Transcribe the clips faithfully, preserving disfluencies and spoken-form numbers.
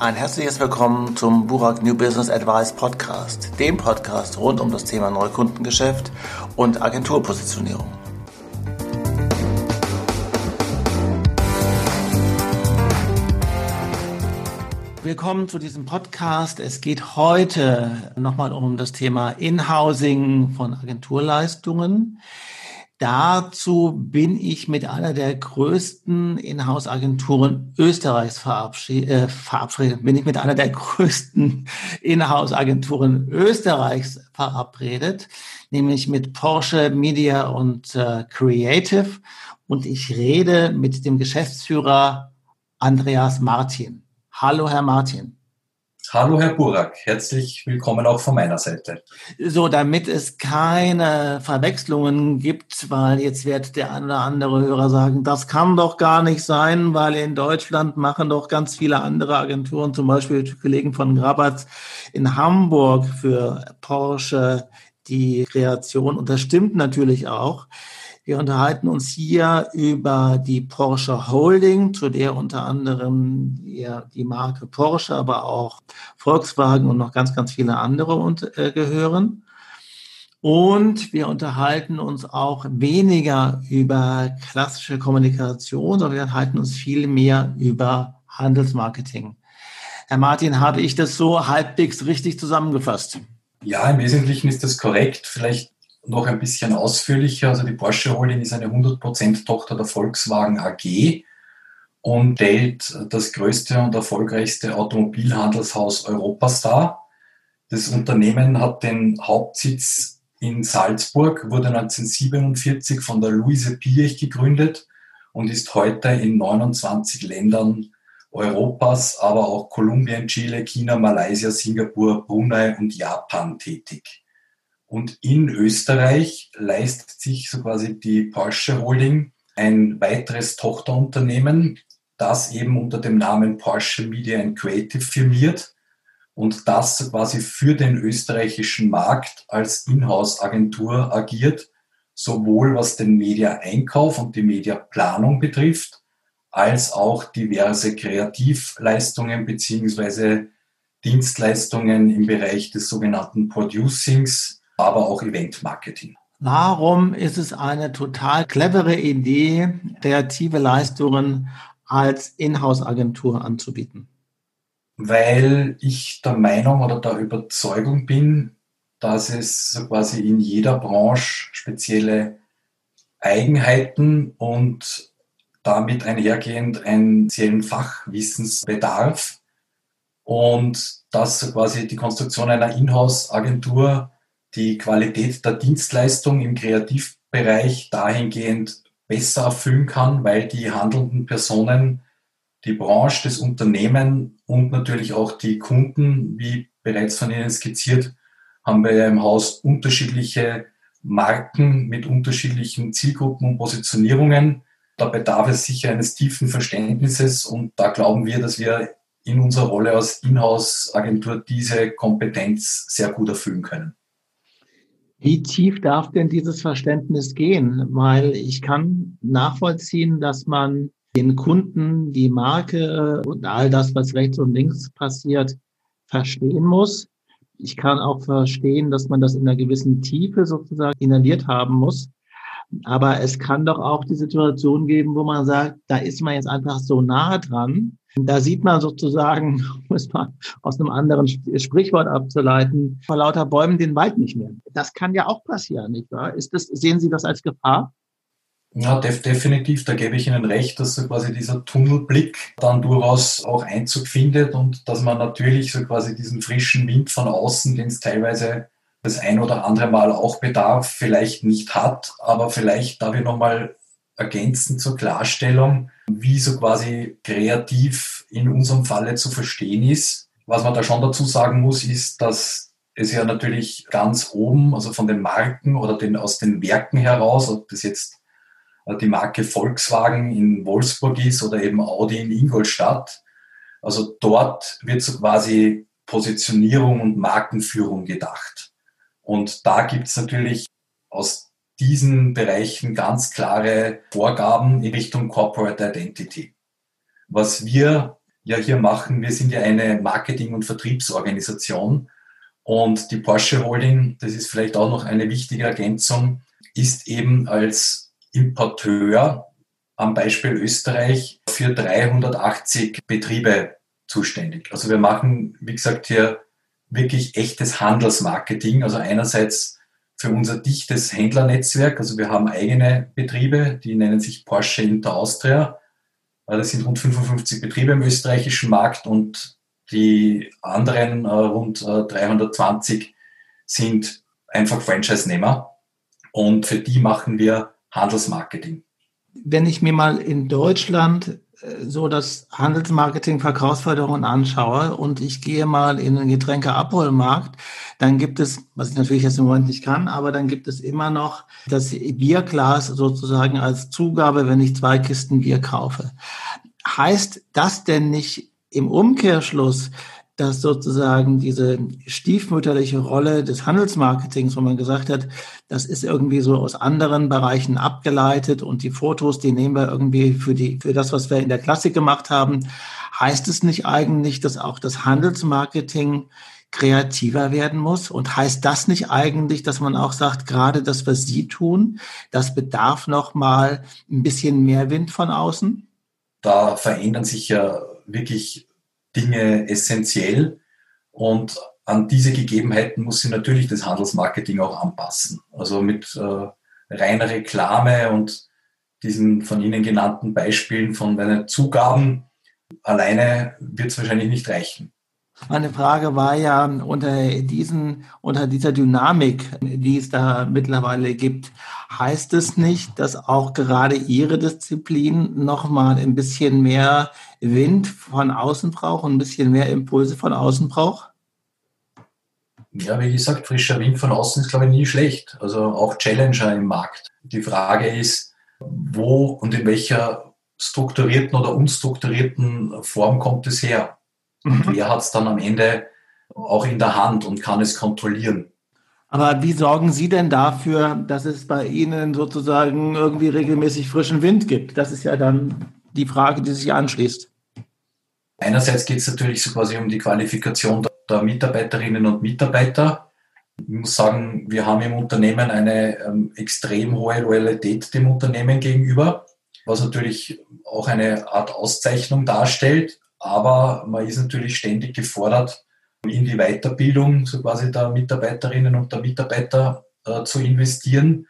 Ein herzliches Willkommen zum Burak New Business Advice Podcast, dem Podcast rund um das Thema Neukundengeschäft und Agenturpositionierung. Willkommen zu diesem Podcast. Es geht heute nochmal um das Thema Inhousing von Agenturleistungen. Dazu bin ich mit einer der größten Inhouse-Agenturen Österreichs verabschiedet, äh, verabredet. Bin ich mit einer der größten Inhouse-Agenturen Österreichs verabredet, nämlich mit Porsche Media und äh, Creative. Und ich rede mit dem Geschäftsführer Andreas Martin. Hallo, Herr Martin. Hallo, Herr Burak. Herzlich willkommen auch von meiner Seite. So, damit es keine Verwechslungen gibt, weil jetzt wird der eine oder andere Hörer sagen, das kann doch gar nicht sein, weil in Deutschland machen doch ganz viele andere Agenturen, zum Beispiel die Kollegen von Grabatz in Hamburg für Porsche die Kreation. Und das stimmt natürlich auch. Wir unterhalten uns hier über die Porsche Holding, zu der unter anderem ja, die Marke Porsche, aber auch Volkswagen und noch ganz, ganz viele andere und, äh, gehören. Und wir unterhalten uns auch weniger über klassische Kommunikation, sondern wir unterhalten uns viel mehr über Handelsmarketing. Herr Martin, habe ich das so halbwegs richtig zusammengefasst? Ja, im Wesentlichen ist das korrekt. Vielleicht noch ein bisschen ausführlicher. Also die Porsche Holding ist eine hundert Prozent Tochter der Volkswagen A G und stellt das größte und erfolgreichste Automobilhandelshaus Europas dar. Das Unternehmen hat den Hauptsitz in Salzburg, wurde neunzehnhundertsiebenundvierzig von der Louise Piech gegründet und ist heute in neunundzwanzig Ländern Europas, aber auch Kolumbien, Chile, China, Malaysia, Singapur, Brunei und Japan tätig. Und in Österreich leistet sich so quasi die Porsche Holding ein weiteres Tochterunternehmen, das eben unter dem Namen Porsche Media and Creative firmiert und das so quasi für den österreichischen Markt als Inhouse-Agentur agiert, sowohl was den Media-Einkauf und die Mediaplanung betrifft, als auch diverse Kreativleistungen beziehungsweise Dienstleistungen im Bereich des sogenannten Producings, aber auch Event-Marketing. Warum ist es eine total clevere Idee, kreative Leistungen als Inhouse-Agentur anzubieten? Weil ich der Meinung oder der Überzeugung bin, dass es so quasi in jeder Branche spezielle Eigenheiten und damit einhergehend einen speziellen Fachwissensbedarf und dass so quasi die Konstruktion einer Inhouse-Agentur die Qualität der Dienstleistung im Kreativbereich dahingehend besser erfüllen kann, weil die handelnden Personen, die Branche, das Unternehmen und natürlich auch die Kunden, wie bereits von Ihnen skizziert, haben wir ja im Haus unterschiedliche Marken mit unterschiedlichen Zielgruppen und Positionierungen. Da bedarf es sicher eines tiefen Verständnisses und da glauben wir, dass wir in unserer Rolle als Inhouse-Agentur diese Kompetenz sehr gut erfüllen können. Wie tief darf denn dieses Verständnis gehen? Weil ich kann nachvollziehen, dass man den Kunden, die Marke und all das, was rechts und links passiert, verstehen muss. Ich kann auch verstehen, dass man das in einer gewissen Tiefe sozusagen inhaliert haben muss. Aber es kann doch auch die Situation geben, wo man sagt, da ist man jetzt einfach so nah dran. Da sieht man sozusagen, um es mal aus einem anderen Sprichwort abzuleiten, vor lauter Bäumen den Wald nicht mehr. Das kann ja auch passieren, nicht wahr? Ist das, sehen Sie das als Gefahr? Ja, def- definitiv, da gebe ich Ihnen recht, dass so quasi dieser Tunnelblick dann durchaus auch Einzug findet und dass man natürlich so quasi diesen frischen Wind von außen, den es teilweise das ein oder andere Mal auch bedarf, vielleicht nicht hat, aber vielleicht darf ich nochmal ergänzen zur Klarstellung, wie so quasi kreativ in unserem Falle zu verstehen ist. Was man da schon dazu sagen muss, ist, dass es ja natürlich ganz oben, also von den Marken oder den, aus den Werken heraus, ob das jetzt die Marke Volkswagen in Wolfsburg ist oder eben Audi in Ingolstadt, also dort wird so quasi Positionierung und Markenführung gedacht. Und da gibt es natürlich aus diesen Bereichen ganz klare Vorgaben in Richtung Corporate Identity. Was wir ja hier machen. Wir sind ja eine Marketing- und Vertriebsorganisation und die Porsche Holding, das ist vielleicht auch noch eine wichtige Ergänzung, ist eben als Importeur am Beispiel Österreich für dreihundertachtzig Betriebe zuständig. Also wir machen, wie gesagt, hier wirklich echtes Handelsmarketing. Also einerseits für unser dichtes Händlernetzwerk. Also wir haben eigene Betriebe, die nennen sich Porsche Inter Austria. Das sind rund fünfundfünfzig Betriebe im österreichischen Markt und die anderen äh, rund äh, dreihundertzwanzig sind einfach Franchise-Nehmer. Und für die machen wir Handelsmarketing. Wenn ich mir mal in Deutschland so das Handelsmarketing, Verkaufsförderung anschaue und ich gehe mal in den Getränkeabholmarkt, dann gibt es, was ich natürlich jetzt im Moment nicht kann, aber dann gibt es immer noch das Bierglas sozusagen als Zugabe, wenn ich zwei Kisten Bier kaufe. Heißt das denn nicht im Umkehrschluss, dass sozusagen diese stiefmütterliche Rolle des Handelsmarketings, wo man gesagt hat, das ist irgendwie so aus anderen Bereichen abgeleitet und die Fotos, die nehmen wir irgendwie für die, für das, was wir in der Klassik gemacht haben. Heißt es nicht eigentlich, dass auch das Handelsmarketing kreativer werden muss? Und heißt das nicht eigentlich, dass man auch sagt, gerade das, was Sie tun, das bedarf noch mal ein bisschen mehr Wind von außen? Da verändern sich ja wirklich Dinge essentiell und an diese Gegebenheiten muss sich natürlich das Handelsmarketing auch anpassen. Also mit äh, reiner Reklame und diesen von Ihnen genannten Beispielen von meinen Zugaben alleine wird es wahrscheinlich nicht reichen. Meine Frage war ja unter diesen, unter dieser Dynamik, die es da mittlerweile gibt, heißt es nicht, dass auch gerade Ihre Disziplin nochmal ein bisschen mehr Wind von außen braucht und ein bisschen mehr Impulse von außen braucht? Ja, wie gesagt, frischer Wind von außen ist, glaube ich, nie schlecht. Also auch Challenger im Markt. Die Frage ist, wo und in welcher strukturierten oder unstrukturierten Form kommt es her? Und wer hat es dann am Ende auch in der Hand und kann es kontrollieren? Aber wie sorgen Sie denn dafür, dass es bei Ihnen sozusagen irgendwie regelmäßig frischen Wind gibt? Das ist ja dann die Frage, die sich anschließt. Einerseits geht es natürlich so quasi um die Qualifikation der Mitarbeiterinnen und Mitarbeiter. Ich muss sagen, wir haben im Unternehmen eine ähm, extrem hohe Loyalität dem Unternehmen gegenüber, was natürlich auch eine Art Auszeichnung darstellt. Aber man ist natürlich ständig gefordert, in die Weiterbildung so quasi der Mitarbeiterinnen und der Mitarbeiter äh, zu investieren.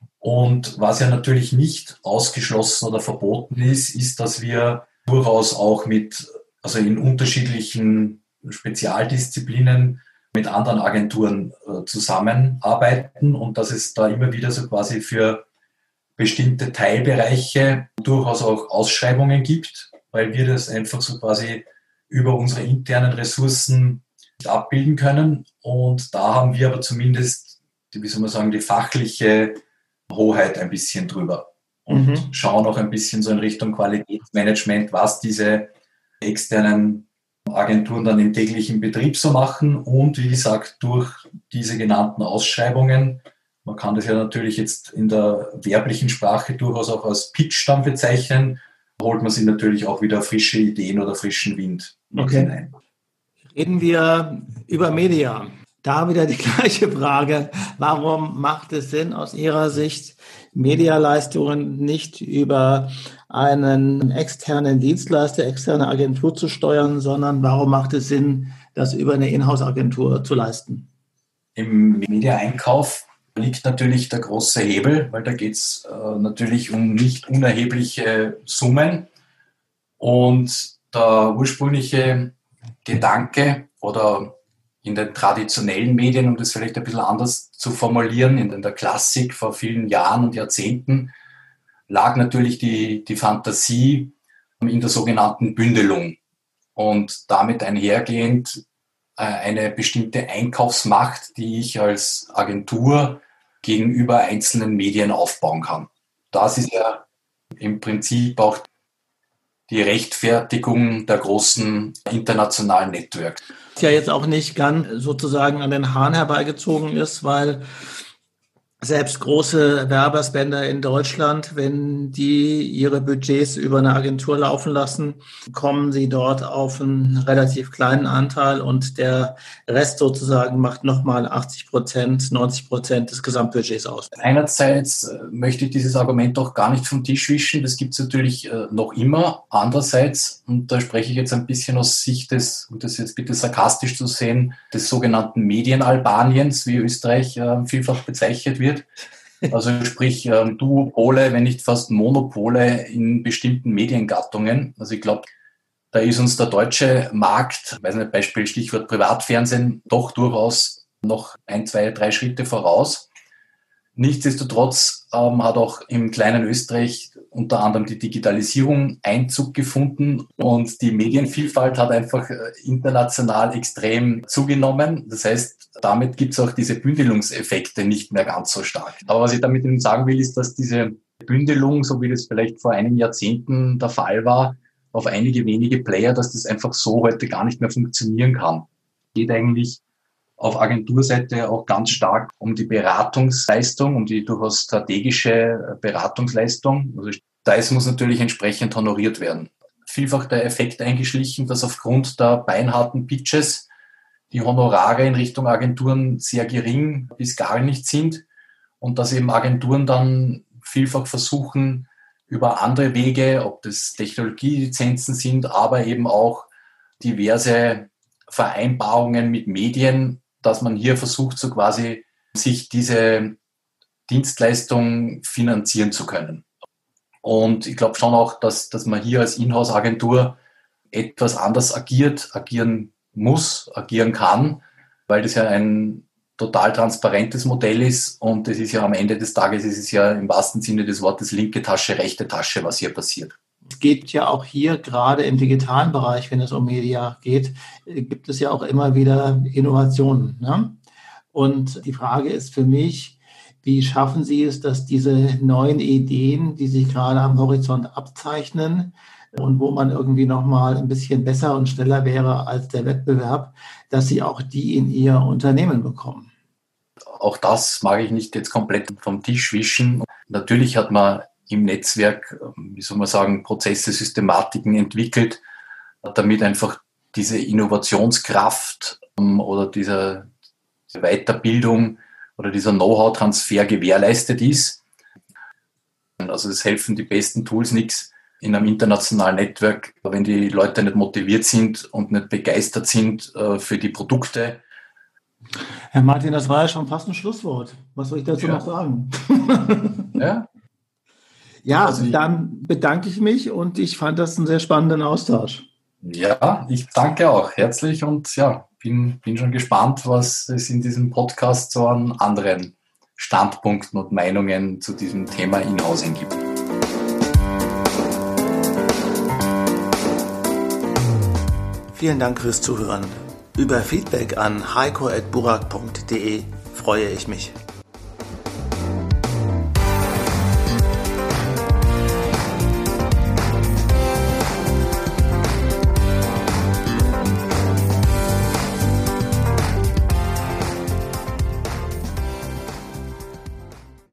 Und was ja natürlich nicht ausgeschlossen oder verboten ist, ist, dass wir durchaus auch mit, also in unterschiedlichen Spezialdisziplinen mit anderen Agenturen äh, zusammenarbeiten und dass es da immer wieder so quasi für bestimmte Teilbereiche durchaus auch Ausschreibungen gibt, weil wir das einfach so quasi über unsere internen Ressourcen abbilden können. Und da haben wir aber zumindest, die, wie soll man sagen, die fachliche Hoheit ein bisschen drüber und mhm. schauen auch ein bisschen so in Richtung Qualitätsmanagement, was diese externen Agenturen dann im täglichen Betrieb so machen. Und wie gesagt, durch diese genannten Ausschreibungen, man kann das ja natürlich jetzt in der werblichen Sprache durchaus auch als Pitch dann bezeichnen, holt man sich natürlich auch wieder frische Ideen oder frischen Wind okay. hinein. Reden wir über Media. Da wieder die gleiche Frage. Warum macht es Sinn, aus Ihrer Sicht Medialeistungen nicht über einen externen Dienstleister, externe Agentur zu steuern, sondern warum macht es Sinn, das über eine Inhouse-Agentur zu leisten? Im Media-Einkauf liegt natürlich der große Hebel, weil da geht es äh, natürlich um nicht unerhebliche Summen. Und der ursprüngliche Gedanke oder in den traditionellen Medien, um das vielleicht ein bisschen anders zu formulieren, in der Klassik vor vielen Jahren und Jahrzehnten, lag natürlich die, die Fantasie in der sogenannten Bündelung und damit einhergehend äh, eine bestimmte Einkaufsmacht, die ich als Agentur gegenüber einzelnen Medien aufbauen kann. Das ist ja im Prinzip auch die Rechtfertigung der großen internationalen Selbst große Werbespender in Deutschland, wenn die ihre Budgets über eine Agentur laufen lassen, kommen sie dort auf einen relativ kleinen Anteil und der Rest sozusagen macht nochmal achtzig Prozent, neunzig Prozent des Gesamtbudgets aus. Einerseits möchte ich dieses Argument auch gar nicht vom Tisch wischen, das gibt es natürlich noch immer. Andererseits, und da spreche ich jetzt ein bisschen aus Sicht des, und das jetzt bitte sarkastisch zu sehen, des sogenannten Medienalbaniens, wie Österreich vielfach bezeichnet wird. Also sprich Duopole, wenn nicht fast Monopole in bestimmten Mediengattungen. Also ich glaube, da ist uns der deutsche Markt, weiß nicht, Beispiel Stichwort Privatfernsehen, doch durchaus noch ein, zwei, drei Schritte voraus. Nichtsdestotrotz ähm, hat auch im kleinen Österreich unter anderem die Digitalisierung Einzug gefunden und die Medienvielfalt hat einfach international extrem zugenommen. Das heißt, damit gibt es auch diese Bündelungseffekte nicht mehr ganz so stark. Aber was ich damit eben sagen will, ist, dass diese Bündelung, so wie das vielleicht vor einigen Jahrzehnten der Fall war, auf einige wenige Player, dass das einfach so heute gar nicht mehr funktionieren kann. Geht eigentlich auf Agenturseite auch ganz stark um die Beratungsleistung, um die durchaus strategische Beratungsleistung. Also das muss natürlich entsprechend honoriert werden. Vielfach der Effekt eingeschlichen, dass aufgrund der beinharten Pitches die Honorare in Richtung Agenturen sehr gering bis gar nicht sind und dass eben Agenturen dann vielfach versuchen, über andere Wege, ob das Technologielizenzen sind, aber eben auch diverse Vereinbarungen mit Medien, dass man hier versucht, so quasi sich diese Dienstleistung finanzieren zu können. Und ich glaube schon auch, dass, dass man hier als Inhouse-Agentur etwas anders agiert, agieren muss, agieren kann, weil das ja ein total transparentes Modell ist und es ist ja am Ende des Tages, es ist ja im wahrsten Sinne des Wortes linke Tasche, rechte Tasche, was hier passiert. Es geht ja auch hier gerade im digitalen Bereich, wenn es um Media geht, gibt es ja auch immer wieder Innovationen. Ne? Und die Frage ist für mich, wie schaffen Sie es, dass diese neuen Ideen, die sich gerade am Horizont abzeichnen und wo man irgendwie nochmal ein bisschen besser und schneller wäre als der Wettbewerb, dass Sie auch die in Ihr Unternehmen bekommen? Auch das mag ich nicht jetzt komplett vom Tisch wischen. Natürlich hat man im Netzwerk, wie soll man sagen, Prozesse, Systematiken entwickelt, damit einfach diese Innovationskraft oder diese Weiterbildung oder dieser Know-how-Transfer gewährleistet ist. Also es helfen die besten Tools nichts in einem internationalen Netzwerk, wenn die Leute nicht motiviert sind und nicht begeistert sind für die Produkte. Herr Martin, das war ja schon fast ein Schlusswort. Was soll ich dazu ja. noch sagen? Ja. Ja, also dann bedanke ich mich und ich fand das einen sehr spannenden Austausch. Ja, ich danke auch herzlich und ja, bin, bin schon gespannt, was es in diesem Podcast so an anderen Standpunkten und Meinungen zu diesem Thema Inhousing gibt. Vielen Dank fürs Zuhören. Über Feedback an heiko at burak punkt de freue ich mich.